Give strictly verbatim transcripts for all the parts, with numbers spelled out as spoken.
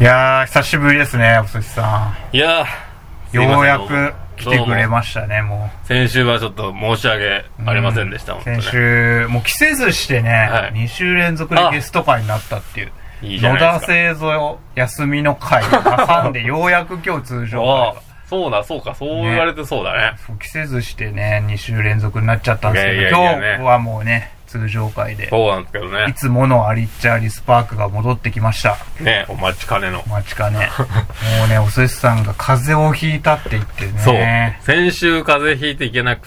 いやー久しぶりですねお寿司さん。いやーようやく来てくれましたね。もう先週はちょっと申し訳ありませんでした、うん、 先週もう着せずしてね、はい、に週連続でゲスト会になったっていういいじゃないですか。 野田製造休みの会挟んでようやく今日通常会がそうだそうかそう言われてそうだね。 そう着せずしてねに週連続になっちゃったんですけど、いやいやいや、ね、今日はもうね通常会でそうなんですけどね、 いつものアリッチャーリスパークが戻ってきましたね。お待ちかねのお待ちかねもうねお寿司さんが風邪をひいたって言ってね。 そう先週風邪ひいていけなくって、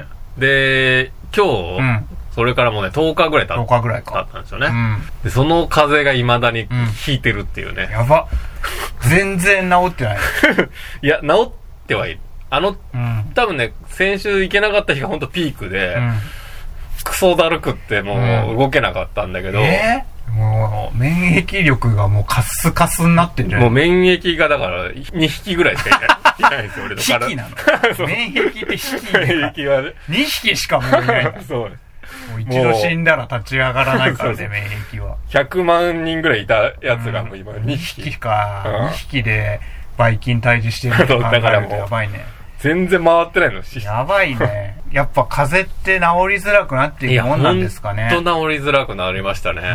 うん、で今日、うん、それからもうねとおかぐらい経ったんですよね、うん、でその風邪が未だにひいてるっていうね、 うん、やば全然治ってないいや治ってはいる。あの、うん、多分ね先週行けなかった日がほんとピークで、うんクソだるくってもう動けなかったんだけど、うん、 えー、もう免疫力がもうカスカスになってんじゃない。 もう免疫がだからにひきぐらいしかいないいないんですよ俺の体。 匹なの免疫って匹免疫はねにひきしかもういないそうもう一度死んだら立ち上がらないからねそうそう免疫はひゃくまんにんぐらいいたやつがもう今にひき、 うん、にひきか、うん、にひきでばい菌退治してるって考えるとやばいね。 全然回ってないの。 やばいね。やっぱ風邪って治りづらくなっていくもんなんですかね。 ほんと治りづらくなりましたね。うん。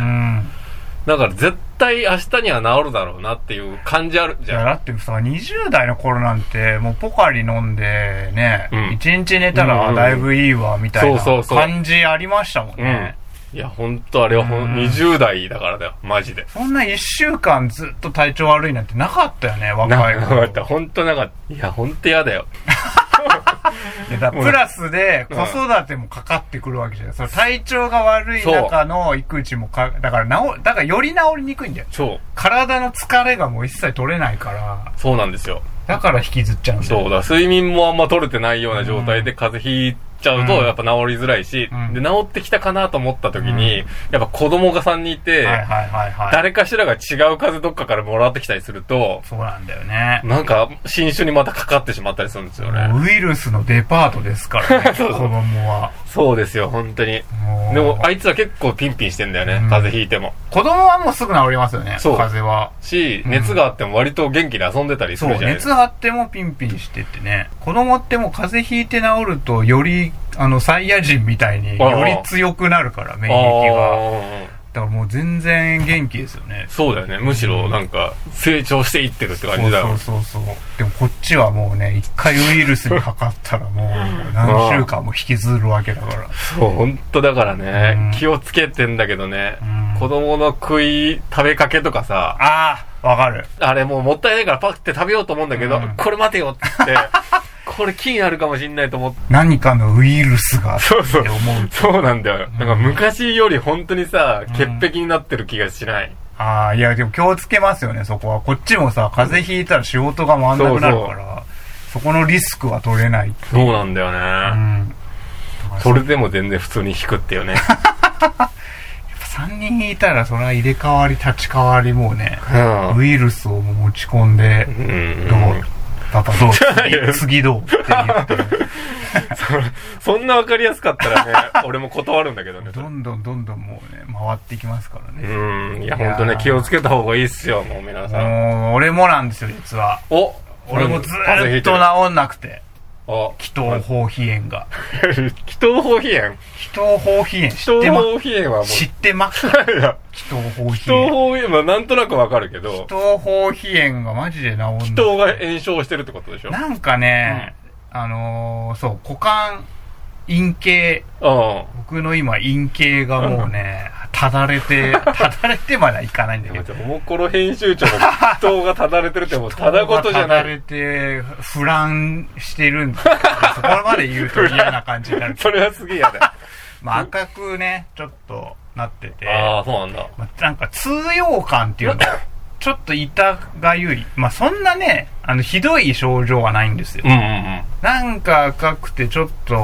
だから絶対明日には治るだろうなっていう感じあるじゃん。 いやだってさにじゅう代の頃なんてもうポカリ飲んでね、うん、いちにち寝たらだいぶいいわみたいな感じありましたもんね。 いやほんとあれはほんにじゅう代だからだよマジで。 そんないっしゅうかんずっと体調悪いなんてなかったよね若い頃。なかったほんとなかった。いやほんとやだよだプラスで子育てもかかってくるわけじゃない。その体調が悪い中の育児もかだから治だからより治りにくいんだよ。 そう体の疲れがもう一切取れないから。 そうなんですよ。 だから引きずっちゃうんだよ。 そうだ睡眠もあんま取れてないような状態で風邪ひいちゃうとやっぱ治りづらいし、うん、で治ってきたかなと思った時に、うん、やっぱ子供がさんにんいて、はいはいはいはい、誰かしらが違う風邪どっかからもらってきたりするとそうなんだよね。 なんか新種にまたかかってしまったりするんですよね。 ウイルスのデパートですからね子供は。 そうですよ本当に。でもあいつは結構ピンピンしてんだよね、うん、風邪ひいても。 子供はもうすぐ治りますよね風邪は。 し熱があっても割と元気で遊んでたりするじゃないですか。 そう熱あってもピンピンしてってね。子供ってもう風邪ひいて治るとよりあのサイヤ人みたいにより強くなるから免疫が。だからもう全然元気ですよね。 そうだよね。むしろなんか成長していってるって感じだよ。 そうそうそうそう。でもこっちはもうね一回ウイルスにかかったらもう何週間も引きずるわけだから。 そう本当だからね、うん、気をつけてんだけどね、うん、子供の食い食べかけとかさああわかる。 あれもうもったいないからパッて食べようと思うんだけど、うん、これ待てよって言ってこれ気になるかもしんないと思って何かのウイルスがって思う。 そうそうそうなんだよ、うん、なんか昔より本当にさ潔癖になってる気がしない、 うん、ああいやでも気をつけますよねそこは。こっちもさ風邪ひいたら仕事が回んなくなるから、そうそうそこのリスクは取れない。 そうなんだよね、うん、それでも全然普通に引くってよねさんにんいたらそれは入れ替わり立ち替わりもうね、うん、ウイルスを持ち込んで、うん、どうパパどう次, 次どうって言ってそ, そんな分かりやすかったらね俺も断るんだけどね。 どんどんどんどんもうね回ってきますからね。 うんいや本当ね気をつけた方がいいっすよもう皆さん。 もう俺もなんですよ実は。 お俺もずーっと治んなくて気頭包皮炎が気頭包皮炎気頭包皮炎知ってま気頭包皮炎はもう知ってます気頭包皮炎気頭包皮炎はなんとなくわかるけど気頭包皮炎がマジで治んない。 気頭が炎症してるってことでしょ。 なんかね、うん、あのー、そう股間陰茎、僕の今陰茎がもうねただれてただれてまではいかないんだけどおもころ編集長の気頭がただれてるってもうただごとじゃない。ただれてフランしてるんだそこまで言うと嫌な感じになるそれはすげえ嫌だよまあ赤くねちょっとなっててああそうなんだ、 まあ、なんか痛痒感っていうのちょっと痛がゆいまあそんなねあのひどい症状はないんですよ、うんうんうん、なんか赤くてちょっと、うん、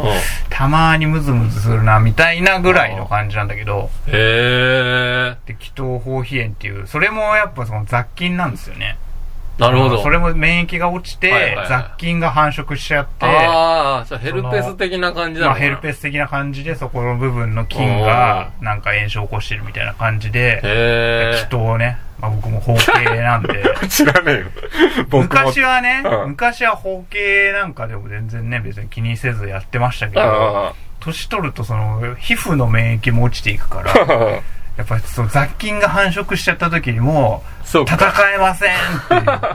たまにムズムズするなみたいなぐらいの感じなんだけどへえで気頭包皮炎っていうそれもやっぱその雑菌なんですよね。 なるほど。 それも免疫が落ちて、はいはいはい、雑菌が繁殖しちゃって、 ああ、じゃあヘルペス的な感じなのかな。まあ、 ヘルペス的な感じで、そこの部分の菌がなんか炎症を起こしてるみたいな感じで、気頭ね、 まあ僕も包茎なんで。 知らねえよ。 昔はね、うん、昔は包茎なんかでも全然ね、別に気にせずやってましたけど、年取るとその、皮膚の免疫も落ちていくから、やっぱりその雑菌が繁殖しちゃった時にもう、戦えませんっていう、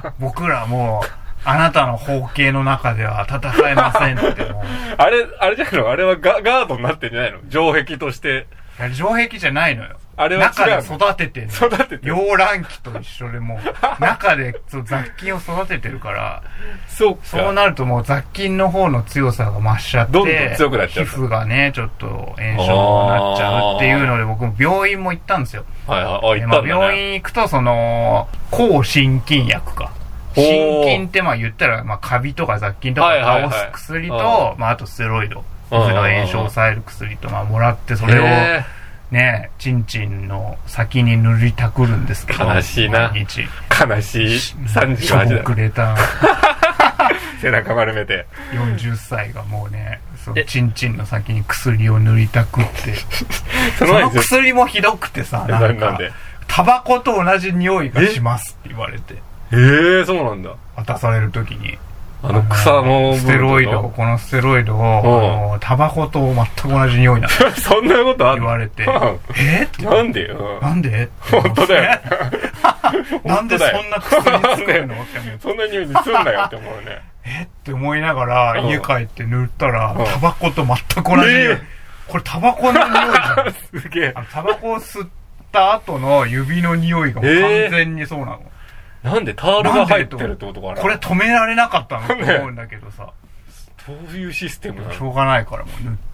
僕らもう、あなたの包茎の中では戦えませんってもう。 あれ、あれじゃないの？あれはガガードになってんじゃないの？城壁として。 いや、城壁じゃないのよ。 あれは違う。 中で育ててる。 育ててる。 溶卵器と一緒でもう、中でそう雑菌を育ててるから、 そうか。 そうなるともう雑菌の方の強さが増しちゃって、 どんどん強くなっちゃう。 皮膚がね、ちょっと炎症になっちゃうっていうので、僕も病院も行ったんですよ。 はいはい。あ、行ったんだね。 まあ、病院行くと、その、抗心筋薬か。心筋ってまあ言ったら、まあカビとか雑菌とか倒す薬と、まああとステロイド。皮膚の炎症を抑える薬と、まあもらって、それを、ね、チンチンの先に塗りたくるんですけど。 悲しいな。 毎日。 悲しい。さんじゅうはちだ。 くれた。 背中丸めて。 よんじゅっさいがもうね、そのチンチンの先に薬を塗りたくって。その薬もひどくてさ、なんか、タバコと同じ匂いがしますって言われて。 ええー、そうなんだ。 渡されるときに。 あの草のステロイド、このステロイドを、あのタバコと全く同じ匂いなの。 そんなことある？ 言われて。えって。 なんで？ なんで？ 本当だよ。 なんでそんな薬作るの？ そんな匂いすんなよって思うね。 えって思いながら家帰って塗ったら、タバコと全く同じ匂い。これタバコの匂いじゃん。 すげえ。 タバコを吸った後の指の匂いが完全にそうなの。 なんでタールが入ってるってことかな。 これ止められなかったのと思うんだけどさ。 どういうシステムなの？ しょうがないからもう塗って、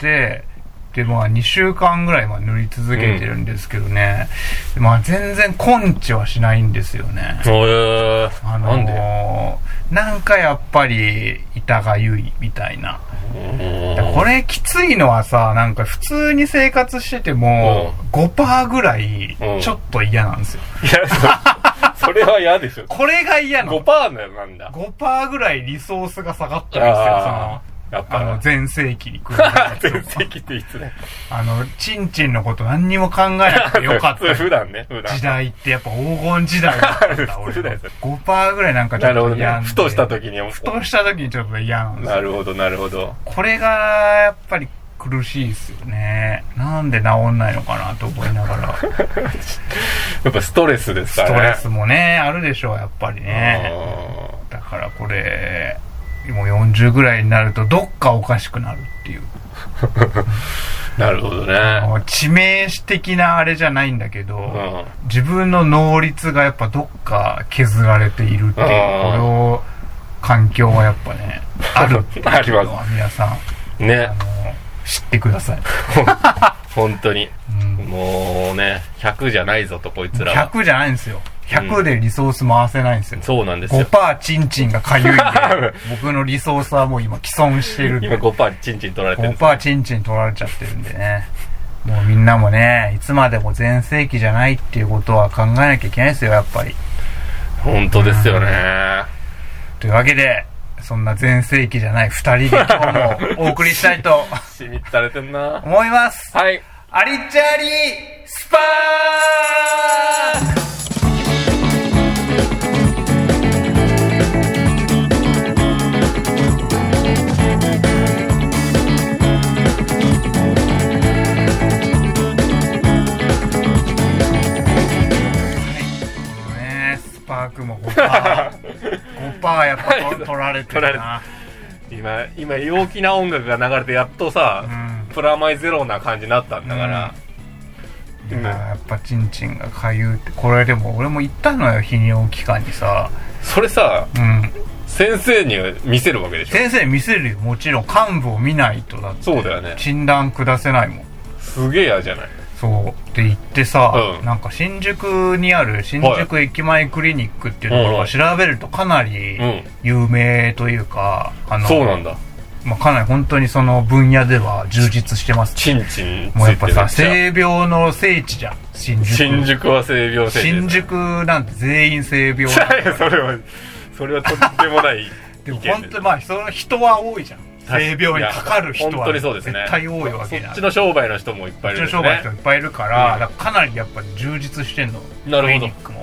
でまあにしゅうかんぐらいまあ塗り続けてるんですけどね、うん、まあ全然根治はしないんですよね。 へー、 あのー、なんで？なんかやっぱり痛がゆいみたいな。これきついのはさ、なんか普通に生活してても ごパーセント ぐらいちょっと嫌なんですよ。 いやそれは嫌でしょ。 これが嫌なの。 ごパーセント なんだ。 ごパーセント ぐらいリソースが下がったんですよ、その。やっぱあの、全盛期に来る。 全盛期っていつね。 あの、チンチンのこと何にも考えなくてよかった。 普段ね、普段。 時代ってやっぱ黄金時代だった。俺ごパーセント ぐらいなんかちょっと嫌なんで。 ふとした時に。 ふとした時にちょっと嫌なんですよ。 なるほど、なるほど。 これが、やっぱり苦しいですよね。なんで治んないのかなと思いながら。 やっぱストレスですからね。 ストレスもね、あるでしょう、やっぱりね。だからこれ、もうよんじゅうぐらいになるとどっかおかしくなるっていう。 なるほどね。 致命的なあれじゃないんだけど、うん、自分の能率がやっぱどっか削られているっていう、これを環境はやっぱね、あるっていうのは皆さん、 ね、 あの知ってください。 本当に、うん、もうね、ひゃくじゃないぞとこいつらは。 ひゃくじゃないんですよ。ひゃくでリソース回せないんですよ。うん、 そうなんですよ。 ごパーセント チンチンがかゆいんで、僕のリソースはもう今既存してるんで。 今 ごパーセント チンチン取られてるんです。ごパーセント チンチン取られちゃってるんでね。もうみんなもね、いつまでも全盛期じゃないっていうことは考えなきゃいけないですよ、やっぱり。 本当ですよね。 というわけで、そんな全盛期じゃない二人で今日もお送りしたいとしみったれてんな思います。 はい。 アリッチャーリースパーパークも ごパーセント ごパーセント やっぱ取られてるな。 今今陽気な音楽が流れてやっとさ、うん、プラマイゼロな感じになったんだから、 うん、いややっぱチンチンがかゆうって。これでも俺も言ったのよ、泌尿器科にさ。 それさ、うん、先生に見せるわけでしょ。 先生に見せるよ、もちろん。幹部を見ないと。だってそうだよね、 診断下せないもん。 すげえ嫌じゃない。 そうって言ってさ、うん、なんか新宿にある新宿駅前クリニックっていうところを調べるとかなり有名というか、 うん、あのそうなんだ、 まあ、かなり本当にその分野では充実してます。 チンチンもうやっぱさ、性病の聖地じゃん、新宿。 新宿は性病聖地。 新宿なんて全員性病なんだ。 それはそれはとってもないでも本当にまあその人は多いじゃん。性病にかかる人は絶対多いわけだ。そっちの商売の人もいっぱいいる、ね、 そっちの商売の人もいっぱいいるから、うん、だからかなりやっぱり充実してんの。 なるほど。 クリニックも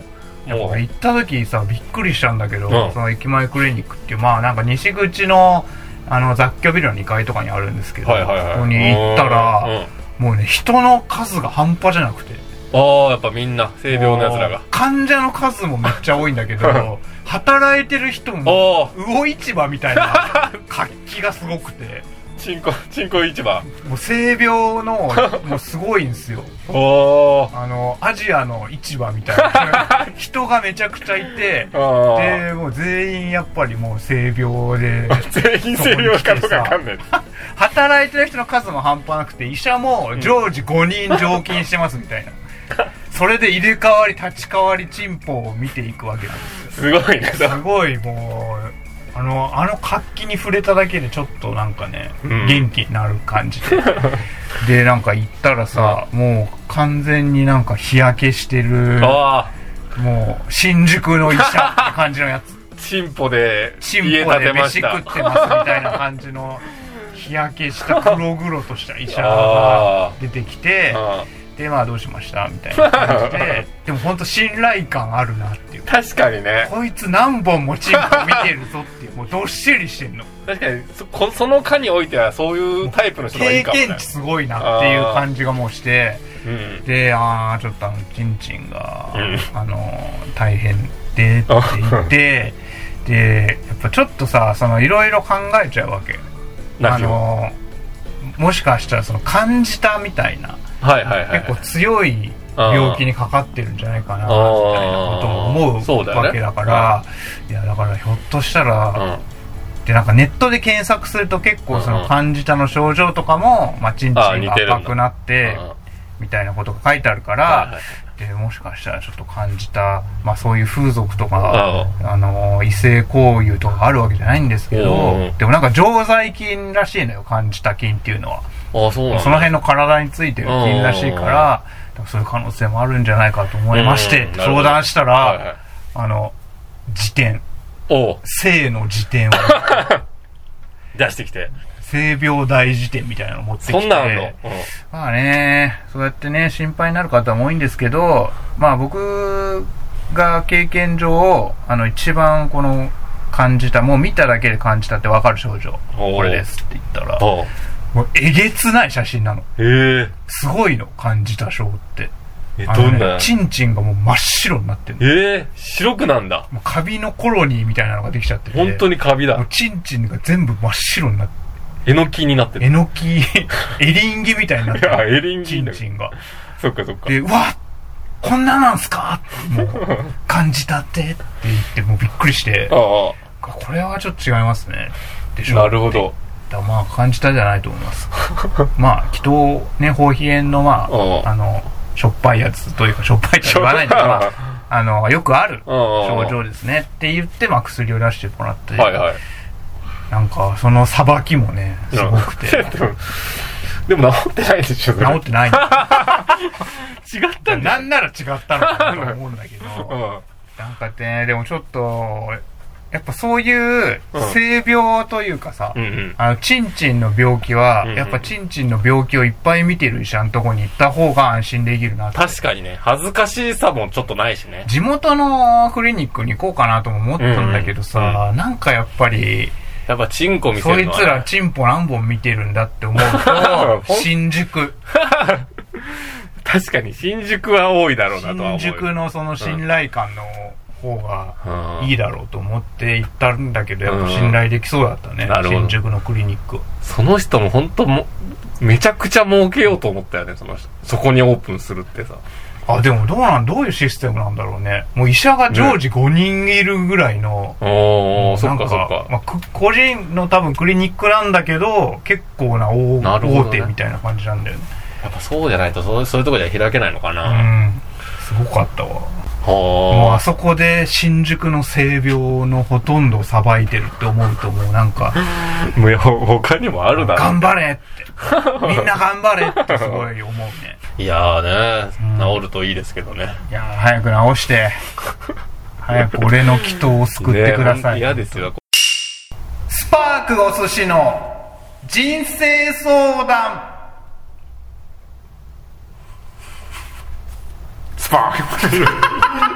やっぱ行った時さびっくりしたんだけど、うん、その駅前クリニックっていうまあなんか西口のあの雑居ビルのにかいとかにあるんですけど、はいはいはい、ここに行ったら、うん、もうね人の数が半端じゃなくて、 ああやっぱみんな性病のやつらが患者の数もめっちゃ多いんだけど働いてる人も魚市場みたいな活気がすごくてチンコチンコ市場もう性病のもうすごいんですよおあのアジアの市場みたいな人がめちゃくちゃいてでもう全員やっぱりもう性病で全員性病かどうか分かんない働いてる人の数も半端なくて医者も常時ごにん常勤してますみたいな、それで入れ替わり立ち替わりチンポを見ていくわけなんですよ。すごいね。 すごいもうあのあの活気に触れただけでちょっとなんかね、うん、元気になる感じででなんか行ったらさ、うん、もう完全になんか日焼けしてるもう新宿の医者って感じのやつチンポでチンポで飯食ってますみたいな感じの日焼けした黒々とした医者が出てきてでまあどうしましたみたいな感じででも本当信頼感あるなっていう確かにねこいつ何本もチンポ見てるぞっていうもうどっしりしてんの確かに そ, その科においてはそういうタイプの人がいいかもね経験値すごいなっていう感じがもうして、うん、でああちょっとあのチンチンが、うん、あの大変でって言ってでやっぱちょっとさそのいろいろ考えちゃうわけあのもしかしたらその感じたみたいなはいはいはい、 結構強い病気にかかってるんじゃないかなみたいなことも思うわけだから、いやだからひょっとしたら、うん、でなんかネットで検索すると結構その感じたの症状とかも、まあ、チンチンが赤くなってみたいなことが書いてあるから、はいはい、でもしかしたらちょっと感じた、まあ、そういう風俗とかあの異性交友とかあるわけじゃないんですけど、でもなんか常在菌らしいのよ感じた菌っていうのは。 ああそうなんだ。 その辺の体についてる菌らしいからそういう可能性もあるんじゃないかと思いまして相談したら、はいはい、あの辞典性の辞典を出してきて性病大辞典みたいなの持ってきてそんなんの、うん、 まあねそうやってね心配になる方も多いんですけどまあ僕が経験上あの一番この感じたもう見ただけで感じたって分かる症状これですって言ったらもうえげつない写真なの。 へーすごいの感じた症ってえどんな、 ね、チンチンがもう真っ白になってるの。 えー、白くなんだ。 もうカビのコロニーみたいなのができちゃってて本当にカビだ。 もうチンチンが全部真っ白になってえのきになってる。 えのきエリンギみたいになってるエリンギチンチンがそっかそっかでうわこんななんすかってもう感じたってって言ってもうびっくりしてああこれはちょっと違いますねでしょ。 なるほど。 だまあ感じたじゃないと思いますまあ気筒ね包皮炎のまああのしょっぱいやつというかしょっぱいって言わないんだけど、まあ、あのよくある症状ですねって言ってまあ薬を出してもらって、 はいはい、 なんかそのさばきもねすごくてでも治ってないでしょ治ってない違ったんだなんなら違ったのかなと思うんだけど、うん、なんかねでもちょっとやっぱそういう性病というかさ、うんうん、あのチンチンの病気は、うんうん、やっぱチンチンの病気をいっぱい見てる医者のとこに行った方が安心できるなって。 確かにね恥ずかしさもちょっとないしね。 地元のクリニックに行こうかなとも思ったんだけどさ、うんうん、なんかやっぱりやっぱチンコ見せるのは、ね、 そいつらチンポ何本見てるんだって思うと新宿確かに新宿は多いだろうなとは思う。 新宿のその信頼感の、うん方がいいだろうと思って行ったんだけど、やっぱ信頼できそうだったね、うん、新宿のクリニック。 その人も本当もめちゃくちゃ儲けようと思ったよね、その人そこにオープンするってさ。 あでもどうなんどういうシステムなんだろうね。もう医者が常時ごにんいるぐらいの、 ね、おーそっかそっか、 まあ、個人の多分クリニックなんだけど結構な 大, な、ね、大手みたいな感じなんだよね。 やっぱそうじゃないとそう、そういうところじゃ開けないのかな。 うんすごかったわ。もうあそこで新宿の性病のほとんどさばいてるって思うともうなんかもう他にもあるだろ頑張れってみんな頑張れってすごい思うね。 いやーね、うん、治るといいですけどね。 いやー早く治して早く俺の祈祷を救ってください。 嫌、ね、ですよ。 スパークお寿司の人生相談。スパーク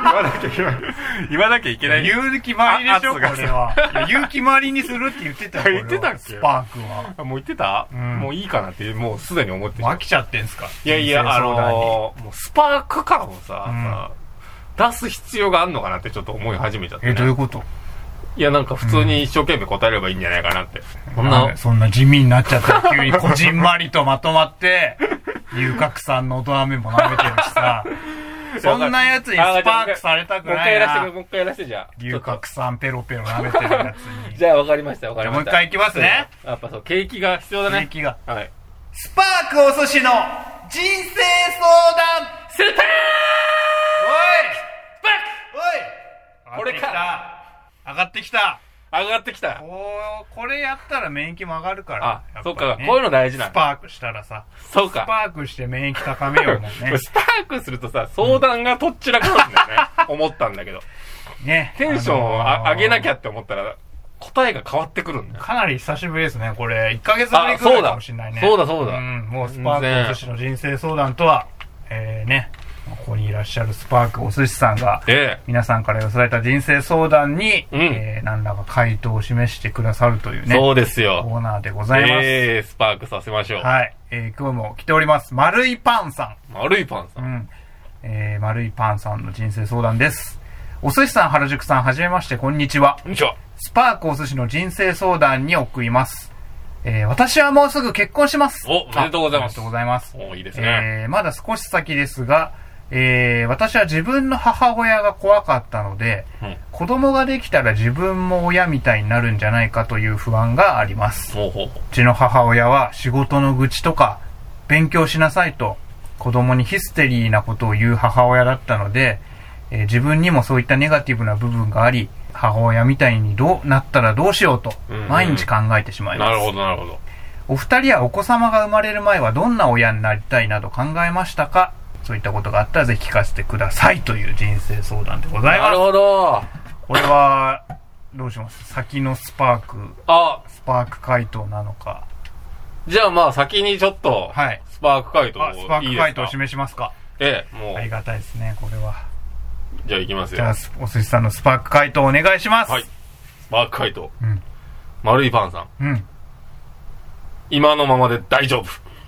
言わなきゃいけない。言わなきゃいけない。 言う気まりでしょ、これは。言う気まりにするって言ってたよ。 言ってたっけスパークは。 もう言ってた、うん、もういいかなって、もうすでに思ってる。 飽きちゃってんすか？ いやいや、あのー、もうスパーク感をさ、うん、出す必要があるのかなってちょっと思い始めちゃって、ね。 え、どういうこと？ いや、なんか普通に一生懸命答えればいいんじゃないかなって。うん、 そんな、そんな地味になっちゃったら急にこじんまりとまとまって、遊郭さんの音飴も舐めてるしさ、そんなやつにスパークされたくないな。 もう一回やらせて、じゃあ。 遊郭さんペロペロ舐めてるやつに。 じゃあ分かりました、分かりました。 もう一回いきますね。 やっぱそう、景気が必要だね。 景気が。 はい。 スパークお寿司の人生相談するたーおいスパークおいこれか上がってきた上がってきたこう、これやったら免疫も上がるから。 あ、そっか、こういうの大事なの。 スパークしたらさ。 そうか。 スパークして免疫高めようもんね。 スパークするとさ、相談がとっちらかるんだよね。思ったんだけど。 ね。 テンションを上げなきゃって思ったら、答えが変わってくるんだよ。 かなり久しぶりですね。これ、いっかげつぶりくらいかもしれないね。 そうだ、そうだ。 うん、もうスパークお寿司の人生相談とは、えーね。ここにいらっしゃるスパークお寿司さんが、ええ、皆さんから寄せられた人生相談に、うん、えー、何らか回答を示してくださるというね。 そうですよ。 コーナーでございます。 えー、スパークさせましょう。 はい。えー、今日も来ております。丸いパンさん。 丸いパンさん。 うん。えー、丸いパンさんの人生相談です。お寿司さん、原宿さん、はじめまして、こんにちは。 こんにちは。 スパークお寿司の人生相談に送ります。えー、私はもうすぐ結婚します。 お、おめでとうございます。 ありがとうございます。 お、いいですね。 えー、まだ少し先ですが、えー、私は自分の母親が怖かったので、うん、子供ができたら自分も親みたいになるんじゃないかという不安があります。 ほうほうほう。 うちの母親は仕事の愚痴とか勉強しなさいと子供にヒステリーなことを言う母親だったので、えー、自分にもそういったネガティブな部分があり、母親みたいにどうなったらどうしようと毎日考えてしまいます。 うんうん、なるほどなるほど。 お二人はお子様が生まれる前はどんな親になりたいなど考えましたか？そういったことがあったらぜひ聞かせてくださいという人生相談でございます。 なるほど。 これはどうします？先のスパーク、 あ、 スパーク回答なのか。 じゃあまあ先にちょっとスパーク回答をいいですか？ スパーク回答を示しますか？ ええ、もうありがたいですね、これは。 じゃあ行きますよ。 じゃあお寿司さんのスパーク回答お願いします。 はい。スパーク回答。 うん。 丸いパンさん。 うん。 今のままで大丈夫。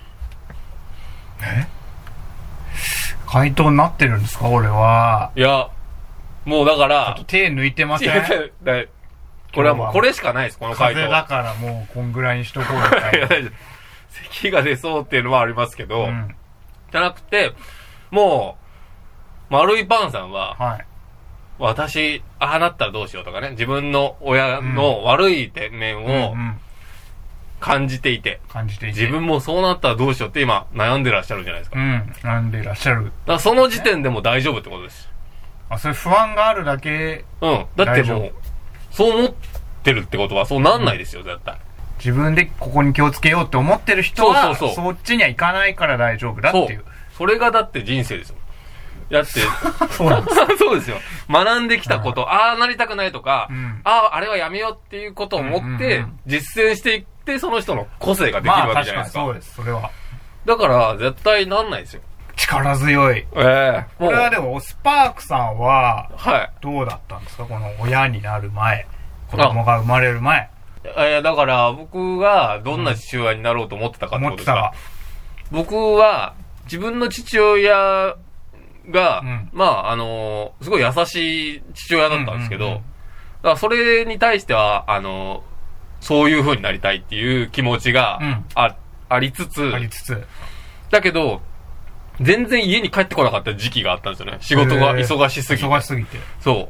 え？回答になってるんですか、俺は。 いや、もうだから。 ちょっと手抜いてません？ これはもうこれしかないです、この回答。 風邪だからもうこんぐらいにしとこうみたいな。 咳が出そうっていうのはありますけど、うん、じゃなくて、もう、丸いパンさんは、はい、私、ああなったらどうしようとかね、自分の親の悪い面を感じていて、 感じていて、 自分もそうなったらどうしようって今悩んでらっしゃるじゃないですか。 うん、悩んでらっしゃる。だからその時点でも大丈夫ってことです。 あ、それ不安があるだけ。 うん。だってもう、そう思ってるってことはそうなんないですよ、うん、絶対。 自分でここに気をつけようって思ってる人は、そうそうそう、そっちには行かないから大丈夫だっていう。 そう。それがだって人生ですよ。だって、 そうなんですそうですよ。学んできたこと、ああなりたくないとか、うん、ああ、あれはやめようっていうことを思って、実践していって、その人の個性ができるわけじゃないですか。 まあ、確かにそうです、それは。 だから、絶対なんないですよ。 力強い。 ええー。 これはでも、スパークさんは、 はい。 どうだったんですか、この親になる前。子供が生まれる前。 えー、だから、僕がどんな父親になろうと思ってたかってことですか。うん、僕は、自分の父親が、うん、まあ、あのー、すごい優しい父親だったんですけど、うんうんうん、だからそれに対しては、あのー、そういう風になりたいっていう気持ちがあ、うん、ありつつ、 ありつつ、 だけど、全然家に帰ってこなかった時期があったんですよね。仕事が忙しすぎて。 忙しすぎて。 そう。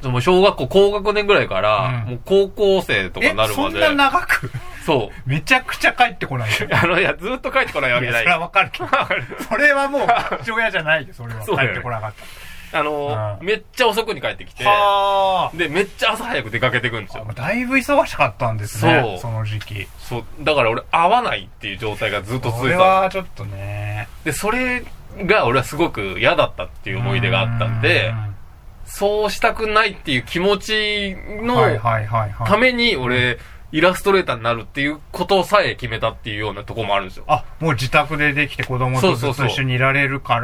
もう小学校高学年ぐらいから、うん、もう高校生とかなるまで。 え、そんな長く？ そう。 めちゃくちゃ帰ってこないよ。 あの、いや、ずっと帰ってこないわけじゃない。 いや、それはわかるけど。それはもう、父親じゃないよ、それは。そう帰ってこなかった。 あの、うん、めっちゃ遅くに帰ってきて、で、めっちゃ朝早く出かけてくんですよ。 だいぶ忙しかったんですね。そう。その時期。 そう。だから俺、会わないっていう状態がずっと続いてた。それはちょっとね。 で、それが俺はすごく嫌だったっていう思い出があったんで、そうしたくないっていう気持ちのために俺、 イラストレーターになるっていうことさえ決めたっていうようなところもあるんですよ。 あ、もう自宅でできて子供とずっと一緒にいられるから、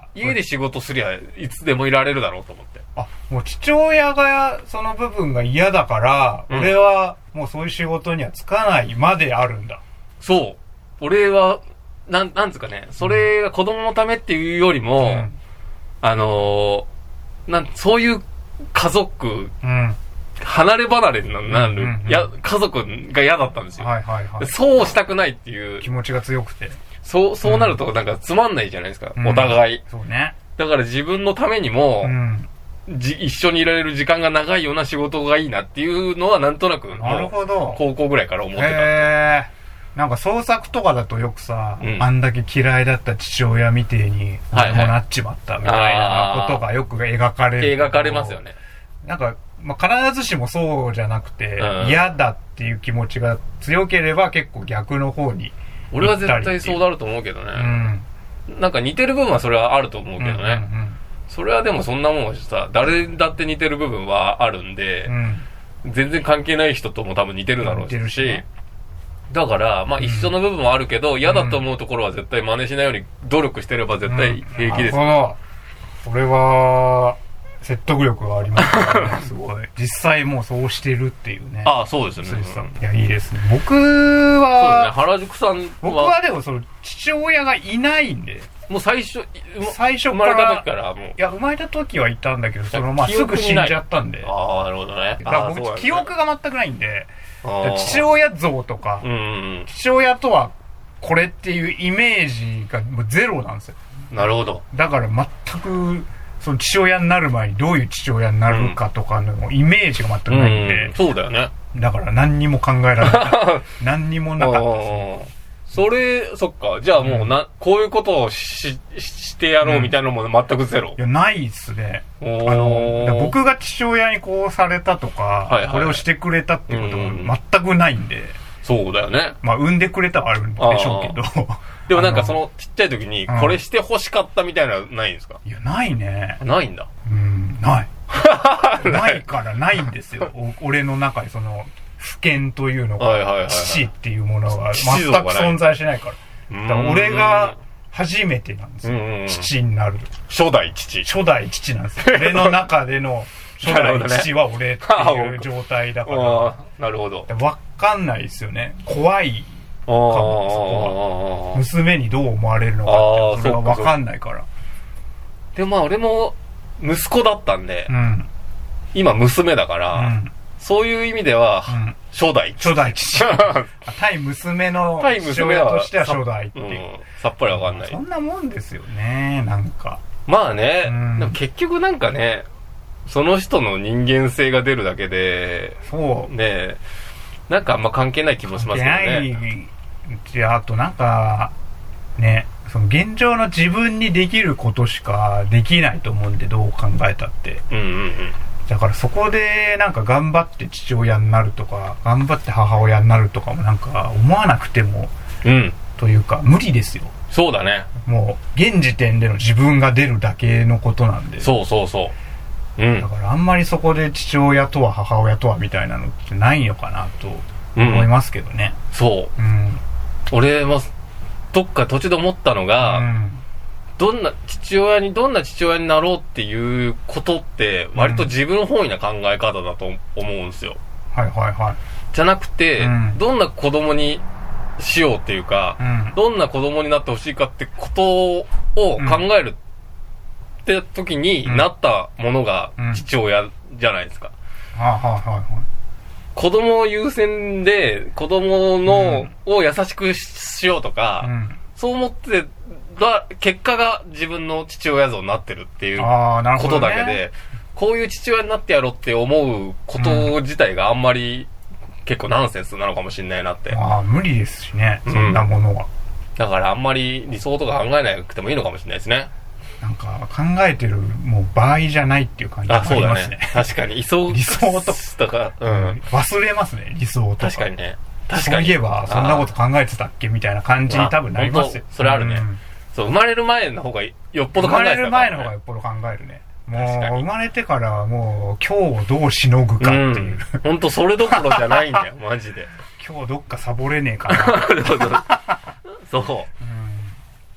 そうそうそう、家で仕事すりゃいつでもいられるだろうと思って。 あ、もう父親がその部分が嫌だから、うん、俺はもうそういう仕事には就かないまであるんだ。 そう。俺は、なん、なんつうかね、それが子供のためっていうよりも、うん、あのー、なん、そういう家族、うん、離れ離れになる、うんうんうん、や、家族が嫌だったんですよ。はいはいはい。そうしたくないっていう。 気持ちが強くて。 そう、そうなるとなんかつまんないじゃないですか、うん、お互い。 そうね。 だから自分のためにも、うん、じ一緒にいられる時間が長いような仕事がいいなっていうのはなんとなく、 なるほど。 高校ぐらいから思ってた。 へー。なんか創作とかだとよくさ、うん、あんだけ嫌いだった父親みてえに、はいはい、もうなっちまったみたいなことがよく描かれる。 描かれますよね。 なんか、まあ、必ずしもそうじゃなくて、うん、嫌だっていう気持ちが強ければ結構逆の方に。 俺は絶対そうなると思うけどね。うん、なんか似てる部分はそれはあると思うけどね。うんうんうん、それはでもそんなもんさ、誰だって似てる部分はあるんで、うん、全然関係ない人とも多分似てるだろうし、似てるしね、だから、まあ一緒の部分はあるけど、うん、嫌だと思うところは絶対真似しないように努力してれば絶対平気です。 うん、なるほど。これは、説得力がありますね。すごい。実際もうそうしてるっていうね。 ああ、そうですね。 いや、いいですね。僕は、 そうですね、原宿さんは。 僕はでもその、父親がいないんで。 もう最初、 最初から。生まれた時からもう。いや、生まれた時はいたんだけど、その、まあ、すぐ死んじゃったんで。 ああ、なるほどね。 だから僕、記憶が全くないんで、父親像とか、うんうん、父親とはこれっていうイメージがもうゼロなんですよ。 なるほど。 だから全くその父親になる前にどういう父親になるかとかのイメージが全くないんで、うんうん、 そうだよね。 だから何にも考えられない何にもなかったですね。 それ、そっか。じゃあもうな、うん、こういうことをし、してやろうみたいなのも全くゼロ。 いや、ないっすね。あの、僕が父親にこうされたとか、はいはいはい、これをしてくれたっていうことも全くないんで。 そうだよね。 まあ、産んでくれたはあるんでしょうけど。 でもなんかそのちっちゃい時に、これして欲しかったみたいなのはないんですか？ いや、ないね。 ないんだ。 うん、ない。ないからないんですよ。俺の中にその、父権というのが、はいはいはいはい、父っていうものは全く存在しないから。だから俺が初めてなんですよ。うんうん、父になる。 初代父。 初代父なんですよ。俺の中での初代父は俺っていう状態だから。 なるほど。 わかんないですよね。怖いかも、そこは。娘にどう思われるのかって、それはわかんないから。 でもまあ俺も息子だったんで、うん、今娘だから、うんそういう意味では、うん、初代父。初代父。対娘の父親としては初代っていう、うん。 さっぱりわかんない。 そんなもんですよね、なんか。 まあね、うん、でも結局なんかね、その人の人間性が出るだけで、 そう。 ね、なんかあんま関係ない気もしますけどね。 ない。あとなんか、ね、その現状の自分にできることしかできないと思うんで、どう考えたって。うんうんうん。だからそこでなんか頑張って父親になるとか頑張って母親になるとかもなんか思わなくても、うん、というか無理ですよ。 そうだね。 もう現時点での自分が出るだけのことなんで。 そうそうそう、うん、 だからあんまりそこで父親とは母親とはみたいなのってないのかなと思いますけどね、 うん、そう、うん、俺もどっか途中で思ったのが、うんどんな父親にどんな父親になろうっていうことって割と自分本位な考え方だと思うんですよ、 うん、はいはいはいじゃなくて、うん、どんな子供にしようっていうか、うん、どんな子供になってほしいかってことを考えるって時になったものが父親じゃないですか、 うんうん、はあはあはあ子供優先で子供の、うん、を優しくしようとか、うん、そう思ってだ結果が自分の父親像になってるっていうことだけで、ね、こういう父親になってやろうって思うこと自体があんまり結構ナンセンスなのかもしれないなって。 ああ無理ですしね、そんなものは、 うん、だからあんまり理想とか考えなくてもいいのかもしれないですね。 なんか考えてるもう場合じゃないっていう感じがありますね。 あ、そうだね。確かに理想理想とか、うん、忘れますね理想とか。 確かにね。 確かにそういえばそんなこと考えてたっけみたいな感じに多分なりますよ。 それあるね、うん、そう生まれる前の方がよっぽど考えてた、ね、 生まれる前の方がよっぽど考えるね。 もう生まれてからはもう今日をどうしのぐかっていう、 うん、ほんとそれどころじゃないんだよマジで。 今日どっかサボれねえかなそう、うん、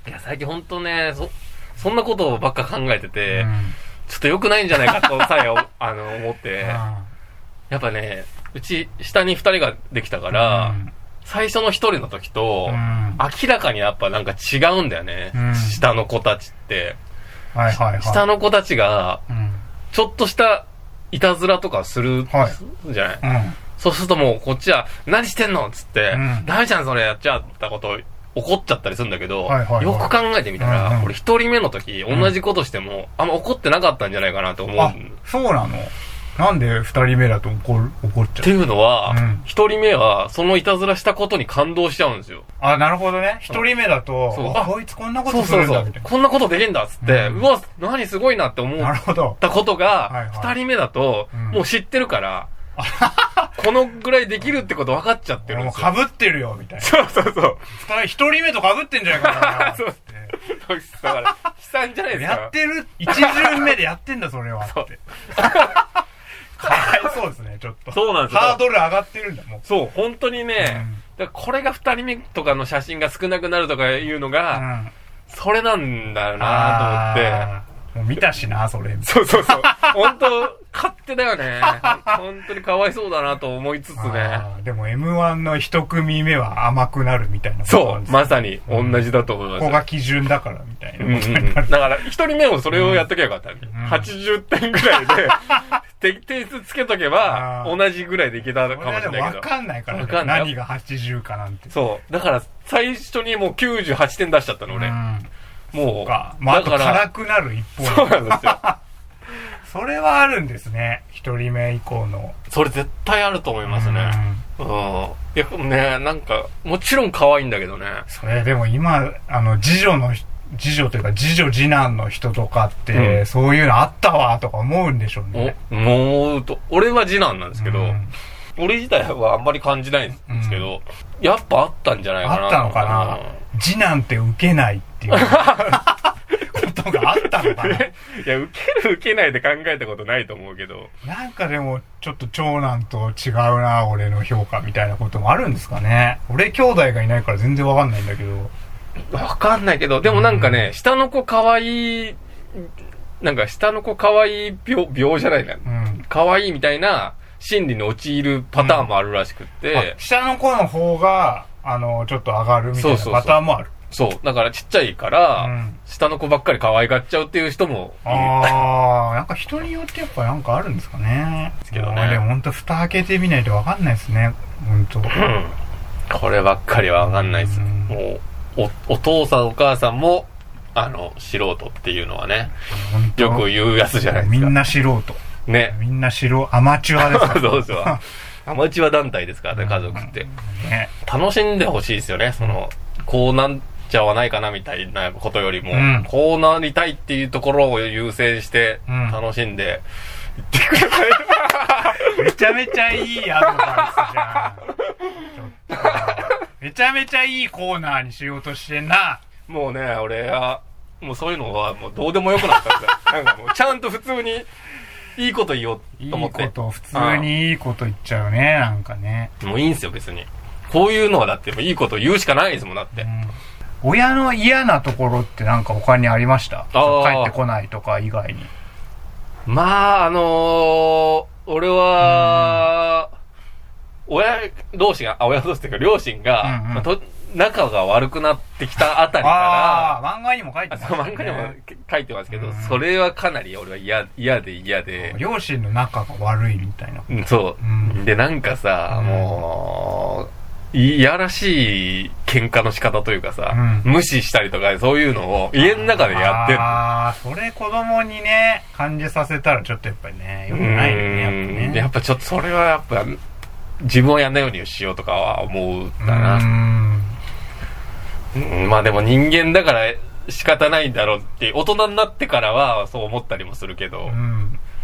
いや最近ほんとね そ, そんなことばっか考えてて、うん、ちょっと良くないんじゃないかとさえあの思って、うん、やっぱねうち下にふたりができたから、うん、最初のひとりの時と、うん、明らかにやっぱなんか違うんだよね、うん、下の子たちって、はいはいはい、下の子たちが、うん、ちょっとしたいたずらとかする、はい、じゃない、うん、そうするともうこっちは何してんのっつって、うん、ダメじゃんそれやっちゃったこと怒っちゃったりするんだけど、はいはいはい、よく考えてみたら、うんうん、俺一人目の時同じことしても、うん、あんま怒ってなかったんじゃないかなと思う。 あ、そうなの？なんで二人目だと怒る、怒っちゃう？ っていうのは、一、うん、人目はそのいたずらしたことに感動しちゃうんですよ。 あ、なるほどね。一人目だと、そうあ、こいつこんなことするんだみたいな。そうそうそう。 こんなことできんだっつって、うん、うわ、何すごいなって思ったことが、二、はい、人目だと、うん、もう知ってるから、このぐらいできるってこと分かっちゃってるんですよ。 もう被ってるよみたいな。 そうそうそう。 一人目と被ってんじゃないかな。そうだから、悲惨じゃないですか。 やってる、一巡目でやってんだそれはって。かわいそうですね、ちょっと。 そうなんですよ。 ハードル上がってるんだもん。 そう、本当にね、うん、だからこれが二人目とかの写真が少なくなるとかいうのが、うん、それなんだよなと思って。 もう見たしな、それ。 そうそうそう。本当勝手だよね。本当にかわいそうだなと思いつつね。 でも エムワン の一組目は甘くなるみたいなことなんです、ね。そう、まさに同じだと思います。 ここが基準だからみたいな、うんうんうん。だから一人目もそれをやっとけばよかった、ね。うん、はちじゅってんぐらいで、点数つけとけば同じぐらいでいけたかもしれないけど。 わかんないからね。かんない何がはちじゅうかなんて。 そう。だから最初にもうきゅうじゅうはちてん出しちゃったの俺。うんもう、 かまあ、あと辛くなる一方そうなんですよ。 それはあるんですね。一人目以降の。 それ絶対あると思いますね。うん。うん、いや、ね、なんか、もちろん可愛いんだけどね。 それでも今、あの、次女の、次女というか、次女次男の人とかって、うん、そういうのあったわ、とか思うんでしょうね。 思うと、俺は次男なんですけど、うん、俺自体はあんまり感じないんですけど、うん、やっぱあったんじゃないかな。 あったのかな。うん、次男って受けないっていうことがあったのかな。いや、受ける受けないで考えたことないと思うけど。 なんかでも、ちょっと長男と違うな、俺の評価みたいなこともあるんですかね。俺兄弟がいないから全然わかんないんだけど。 わかんないけど、でもなんかね、うん、下の子可愛い、なんか下の子可愛い病、病じゃないな。うん、可愛いみたいな心理に陥るパターンもあるらしくって。 うん、下の子の方が、あの、ちょっと上がるみたいなパターンもある。 そうそうそう。そう。だからちっちゃいから、うん、下の子ばっかり可愛がっちゃうっていう人もいる。 ああ、なんか人によってやっぱなんかあるんですかね。ですけどね。でもほんと蓋開けてみないとわかんないですね。ほんと。うん。 こればっかりはわかんないです。うん、もうお、お父さんお母さんも、あの、素人っていうのはね、よく言うやつじゃないですか。 みんな素人。 ね。 みんな素人、アマチュアですから。 そうそう。アマチュア団体ですからね、家族って。ね、楽しんでほしいですよね、その、こうなんちゃわないかなみたいなことよりも、うん、こうなりたいっていうところを優先して、楽しんでいってください。めちゃめちゃいいアドバイスじゃん。ちょっとめちゃめちゃいいコーナーにしようとしてんな。 もうね、俺は、もうそういうのはもうどうでもよくなったんですよ。なんかもうちゃんと普通に、いいこと言おうと思って。 いいこと、普通にいいこと言っちゃうね、なんかね。 もういいんすよ、別に。こういうのはだってもういいこと言うしかないですもん、だって。うん、 親の嫌なところってなんか他にありました？帰ってこないとか以外に。 まあ、あのー、俺は、親同士が、あ、親同士っていうか両親が、うんうんまあ、と仲が悪くなってきたあたりから、 ああ、漫画にも書いてます、ね。 漫画にも書いてますけど、うん、それはかなり俺は嫌、嫌で嫌で。 両親の仲が悪いみたいな。 うん、そう、うん。で、なんかさ、うん、もう、いやらしい喧嘩の仕方というかさ、うん、無視したりとか、そういうのを家の中でやってる。 ああ、それ子供にね、感じさせたらちょっとやっぱりね、よくないよね、やっぱね。 やっぱちょっとそれはやっぱ、自分をやんないようにしようとかは思うんだな。うんうん、まあでも人間だから仕方ないんだろうって大人になってからはそう思ったりもするけど、うん、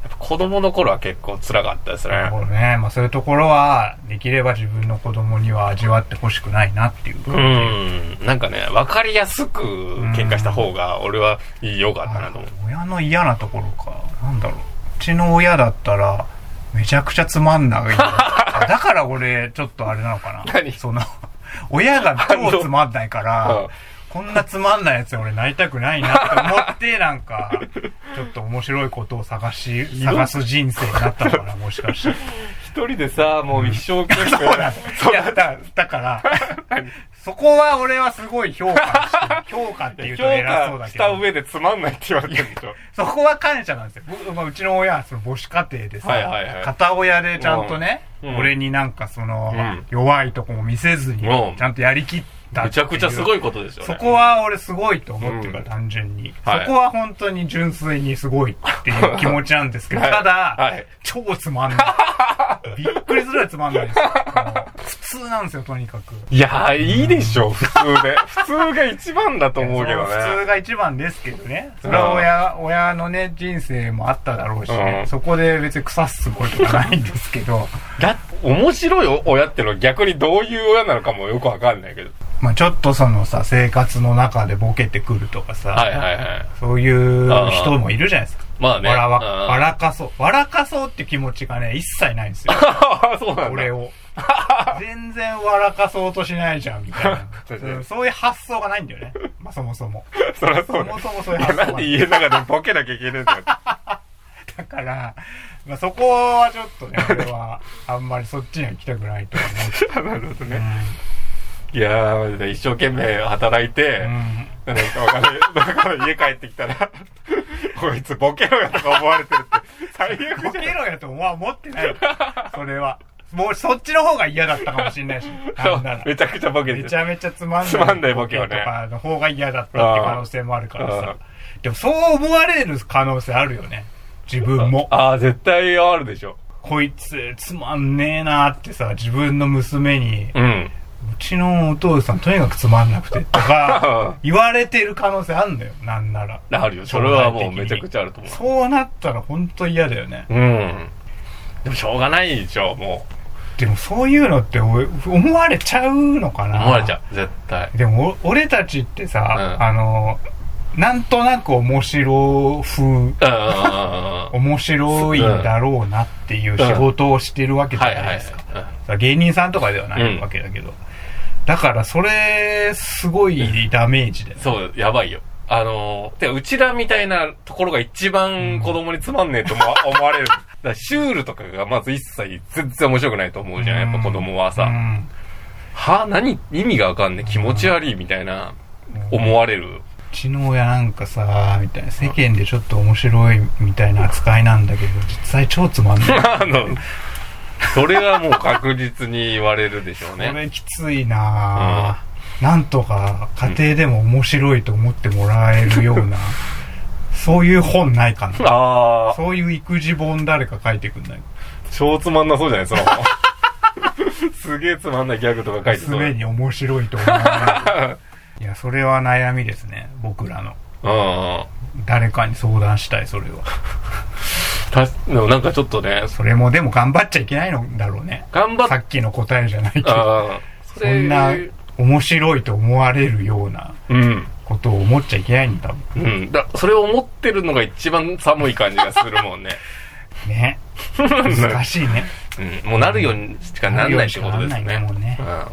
子供の頃は結構辛かったですね。 なるほどね。まあそういうところはできれば自分の子供には味わってほしくないなっていう感じ。 うん。なんかね、分かりやすく喧嘩した方が俺は良かったなと思う。 親の嫌なところか。なんだろう。うちの親だったらめちゃくちゃつまんない。だから俺ちょっとあれなのかな。 何？ その親が超つまんないから。こんなつまんないやつに俺なりたくないなって思ってなんかちょっと面白いことを探し探す人生になったのかな、もしかして一人でさもう一生懸命、うん、 そうなんだ。いやだだからそこは俺はすごい評価して評価っていうと偉そうだけど評価した上でつまんないって言われてるでしょ。 そこは感謝なんですよ。僕、まあ、うちの親はその母子家庭でさ、はいはいはい、片親でちゃんとね、うん、俺になんかその、うん、弱いとこも見せずに、うん、ちゃんとやりきってめちゃくちゃすごいことですよね。 そこは俺すごいと思ってるから、うん、単純に、はい、そこは本当に純粋にすごいっていう気持ちなんですけど、はい、ただ、はい、超つまんないびっくりするぐらいつまんないです。普通なんですよ、とにかく。 いやー、いいでしょ、うん、普通で普通が一番だと思うけどね。 普通が一番ですけどね。それは親、うん、親のね人生もあっただろうし、ね、うん、そこで別に腐すつもりとかないんですけどだ面白い親ってのは逆にどういう親なのかもよくわかんないけど、 まあちょっとそのさ生活の中でボケてくるとかさ、 はいはいはい、 そういう人もいるじゃないですか。 まあね、 笑わ笑かそう笑かそうって気持ちがね一切ないんですよ。 そうなんだ。 俺を全然笑かそうとしないじゃんみたいなそう、そういう発想がないんだよね。まあそもそもそりゃそうだ。 そもそもそういう発想がない。 なんで家の中でボケなきゃいけないんだよ。 だから、まあ、そこはちょっとね俺はあんまりそっちには行きたくないと思う。 なるほどね、うん、いやー一生懸命働いて、うん、なんかわかんないだから家帰ってきたらこいつボケろよとか思われてるって最悪じゃん。 ボケろよとは思ってない。それはもうそっちの方が嫌だったかもしれないし、 なんならめちゃくちゃボケてめちゃめちゃつまんないつまんないボケをねとかの方が嫌だったって可能性もあるからさ。でもそう思われる可能性あるよね、自分も。 ああ絶対あるでしょ。 こいつつまんねえなってさ自分の娘に、うん、うちのお父さんとにかくつまんなくてとか言われてる可能性あるんだよ。なんならあるよ。それはもうめちゃくちゃあると思う。 そうなったら本当嫌だよね。 うんでもしょうがないでしょもう。 でもそういうのって思われちゃうのかな。 思われちゃう絶対。 でも俺たちってさ、うん、あのなんとなく面白風面白いんだろうなっていう仕事をしてるわけじゃないですか。芸人さんとかではないわけだけど、うん、だからそれすごいダメージで、ね、 そうやばいよ。あのー、うちらみたいなところが一番子供につまんねえと思われる。だからシュールとかがまず一切全然面白くないと思うじゃん、やっぱ子供はさ。は何意味がわかんねえ気持ち悪いみたいな思われる。うちの親なんかさみたいな世間でちょっと面白いみたいな扱いなんだけど実際超つまんない。あのそれはもう確実に言われるでしょうね。 それきついなぁ、うん、なんとか家庭でも面白いと思ってもらえるような、うん、そういう本ないかな。あそういう育児本誰か書いてくんない？ 超つまんなそうじゃないそのすげえつまんないギャグとか書いてそう。 娘に面白いと思う。いやそれは悩みですね僕らの。あ誰かに相談したいそれは。 たでもなんかちょっとねそれもでも頑張っちゃいけないのだろうね。 頑張っさっきの答えじゃないけどあ そ, そんな面白いと思われるようなことを思っちゃいけないんだもん、 うん、だそれを思ってるのが一番寒い感じがするもんね。 ね難しいね、 うん、もうなるようにしかならないってことですね。なるようにしかならないねもうね、うん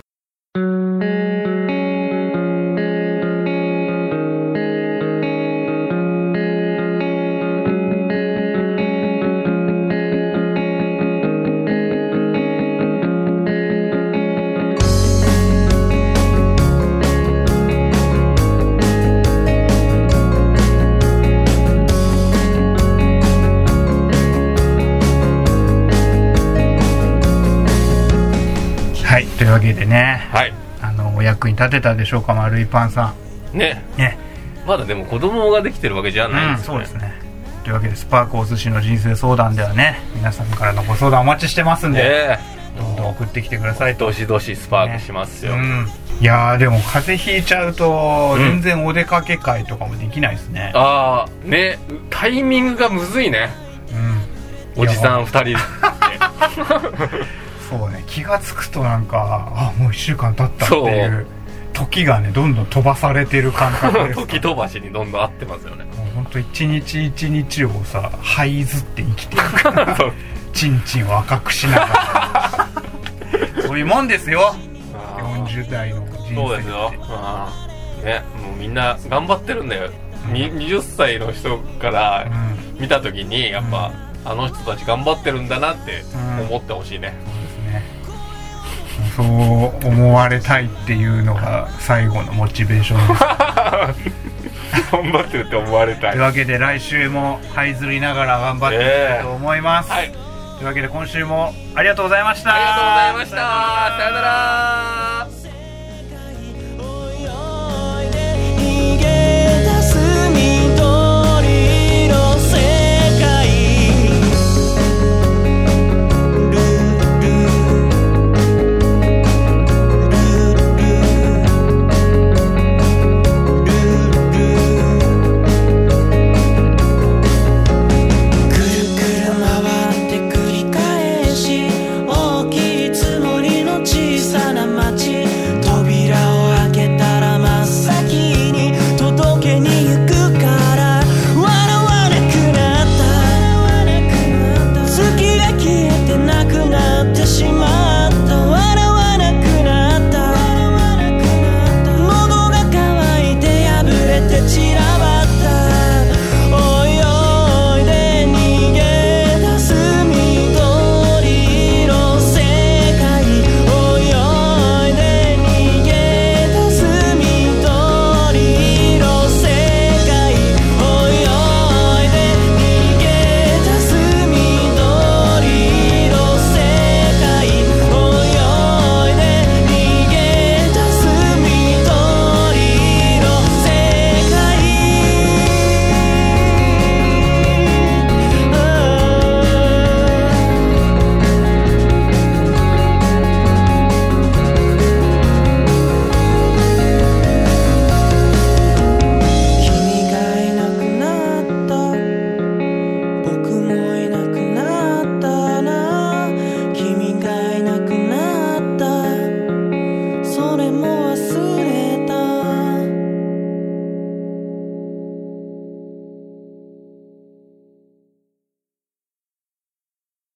というわけでね、 はい、 あのお役に立てたでしょうか丸いパンさんね。ねまだでも子供ができてるわけじゃないですよね、うん、そうですね。 というわけでスパークお寿司の人生相談ではね皆さんからのご相談お待ちしてますんで、ね、どんどん送ってきてくださいと。 どしどしスパークしますよ、 ねうん、いやーでも風邪ひいちゃうと全然お出かけ会とかもできないですね、 うん、ああねタイミングがむずいね、 うんおじさんふたりでそうね、気がつくとなんかあもういっしゅうかん経ったっていう時がねどんどん飛ばされてる感覚です、ね、 時飛ばしにどんどん合ってますよね。 もうほんと一日一日をさ這いずって生きてるからチンチンを赤くしながらそういうもんですよよんじゅう代の人生って。 そうですよ、あね、もうみんな頑張ってるんだよ、うん、にじゅっさいの人から見た時にやっぱ、うん、あの人たち頑張ってるんだなって思ってほしいね、 うん、そうですね。そう思われたいっていうのが最後のモチベーションです頑張ってるって思われたいというわけで来週も這いずりながら頑張っていきたいと思います、えーはい、というわけで今週もありがとうございました。 ありがとうございました。さよなら。